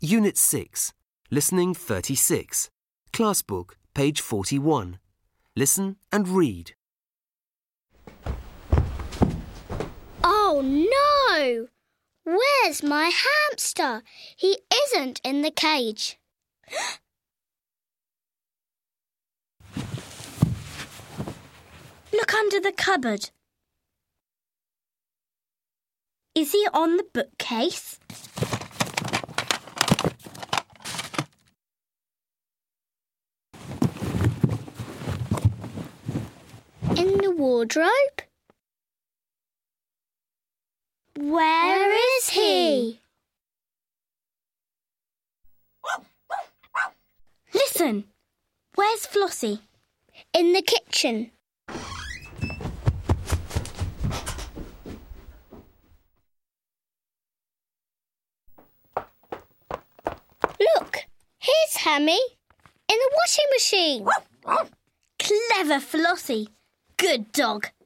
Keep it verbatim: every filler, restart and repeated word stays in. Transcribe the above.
Unit six, Listening thirty-six, Class Book, page forty-one. Listen and read. Oh no! Where's my hamster? He isn't in the cage. Look under the cupboard. Is he on the bookcase? In the wardrobe? Where is he? Listen! Where's Flossie? In the kitchen. Look, here's Hammy in the washing machine. Clever Flossie. Good dog.